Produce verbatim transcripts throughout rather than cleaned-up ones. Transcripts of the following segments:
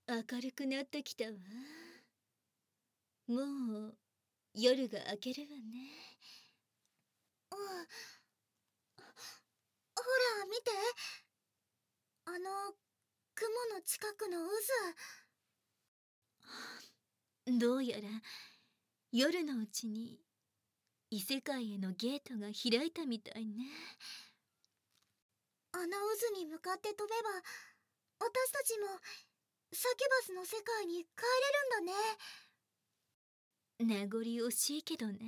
明るくなってきたわ。もう夜が明けるわね。 うん。ほら見て、あの雲の近くの渦。どうやら夜のうちに異世界へのゲートが開いたみたいね。 あの渦に向かって飛べば私たちもサキュバスの世界に帰れるんだね。 名残惜しいけどね。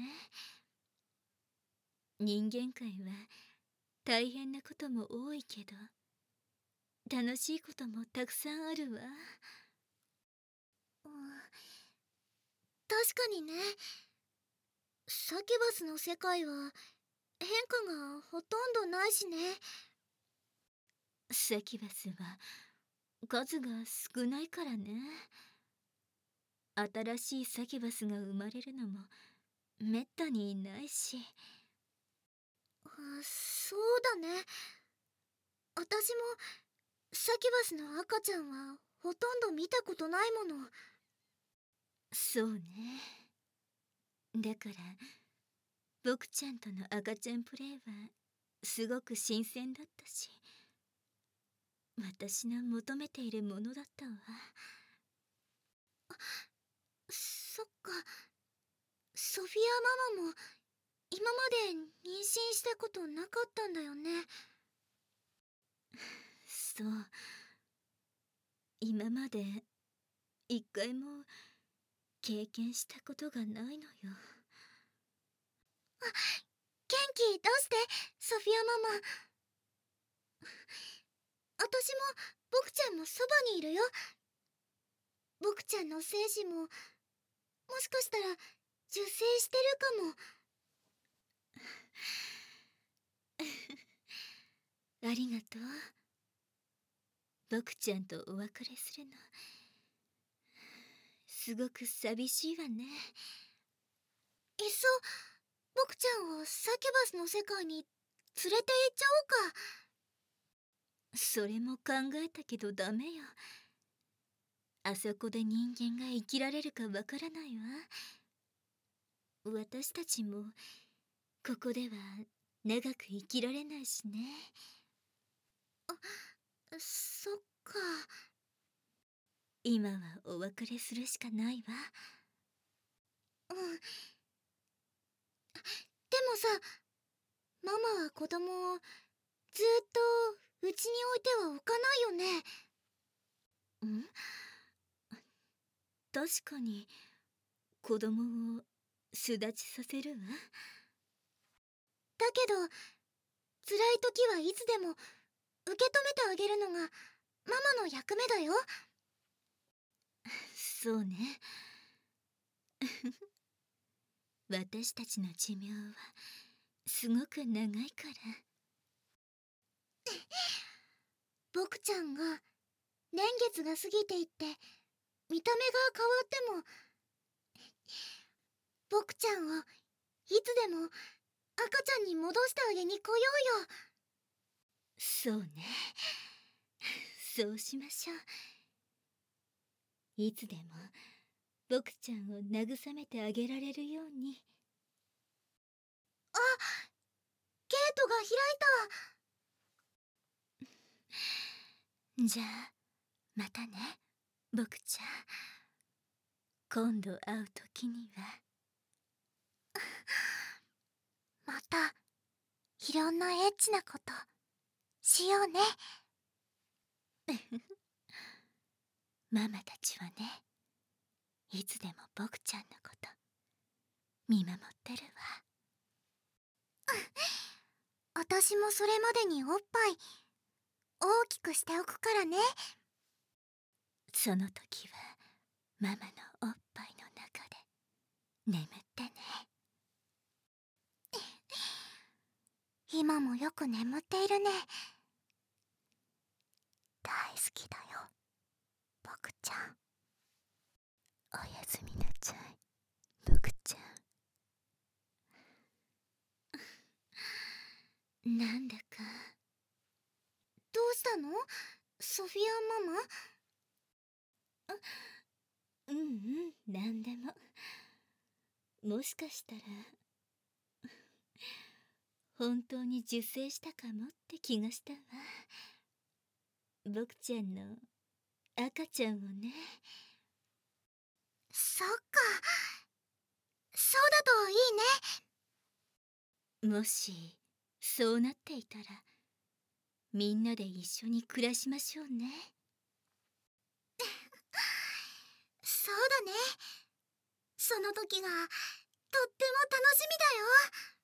人間界は大変なことも多いけど楽しいこともたくさんあるわ。 うん、確かにね。サキュバスの世界は変化がほとんどないしね。 サキュバスは数が少ないからね。新しいサキュバスが生まれるのもめったにいないし。 あ、そうだね。私もサキュバスの赤ちゃんはほとんど見たことないもの。 そうね。だから僕ちゃんとの赤ちゃんプレイはすごく新鮮だったし、私の求めているものだったわ。 そっか。ソフィアママも今まで妊娠したことなかったんだよね。 そう、今まで一回も経験したことがないのよ。 あ、元気出して、ソフィアママ。私も僕ちゃんもそばにいるよ。僕ちゃんの精子ももしかしたら受精してるかも。 ありがとう。僕ちゃんとお別れするのすごく寂しいわね。 いっそ僕ちゃんをサキュバスの世界に連れて行っちゃおうか。 それも考えたけどダメよ。あそこで人間が生きられるかわからないわ。私たちもここでは長く生きられないしね。 あ、そっか。 今はお別れするしかないわ。 うん。でもさ、ママは子供をずっとうちに置いてはおかないよね。 ん？確かに子供を巣立ちさせるわ。 だけど辛い時はいつでも受け止めてあげるのがママの役目だよ。 そうね。私たちの寿命はすごく長いから。 僕ちゃんが年月が過ぎていって見た目が変わっても僕ちゃんをいつでも赤ちゃんに戻してあげに来ようよ。 そうね。そうしましょう。いつでも僕ちゃんを慰めてあげられるように。 あ、ゲートが開いじゃあまたね、僕ちゃん。今度会う時には。 た。またいろんなエッチなことしようね。 ママたちはね、いつでも僕ちゃんのこと見守ってるわ。 私もそれまでにおっぱい大きくしておくからね。 その時はママのおっぱいの中で眠ってね。 今もよく眠っているね。大好きだよ、僕ちゃん。 おやすみなさい、僕ちゃん。なんだかどうしたの、ソフィアママ？ うんうん、なんでも。もしかしたら本当に受精したかもって気がしたわ。僕ちゃんの赤ちゃんをね。 そっか、そうだといいね。 もしそうなっていたらみんなで一緒に暮らしましょうね。 そうだね。その時がとっても楽しみだよ。